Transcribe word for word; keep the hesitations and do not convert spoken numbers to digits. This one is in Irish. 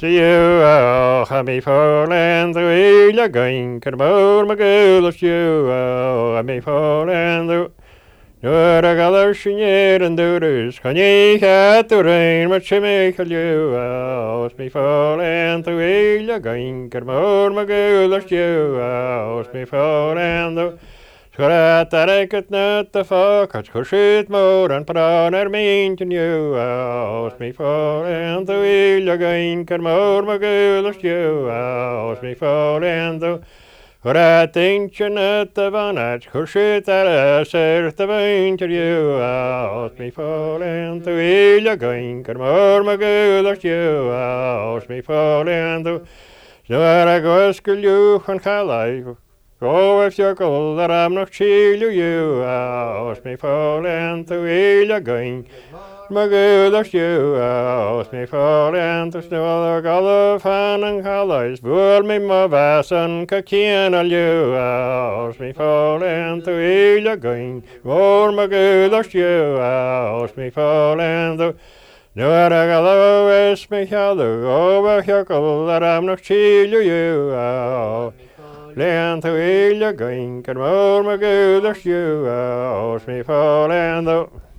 See you all, have me falling through the going, can more my girl of you all, have me falling through. Nuair a galar sinnéir an dúras, chuní chatú réin mar siimichail liú aus mí fáil tú éile gain gur mór mar gúlas liú aus mí fáil tú. Sgwra taregat na ta fácat chuisiid mór an prán ar mín tiniu aus mí fáil tú éile gain gur mór mar gúlas liú aus mí fáil tú. Hwra teintje net de vanat, chusit ar a sert a vainter you aus mi fallen to illa gain, ker mor ma gulas you aus mi fallen to. So ar a goskul you chan chalai, go if you go that am noch chilu you aus mi fallen to illa gain. Ma gulas you aus mi fallen to snowal galaf han and chalais, bwr mi ma vasan ka kien al you aus mi fallen to illa gain. Mor ma gulas you aus mi fallen to. Nu ar a galo es mi chalu, o bach yakal that am noch chilu you aus. Lean to illa gain, can mor ma gulas you aus mi fallen to.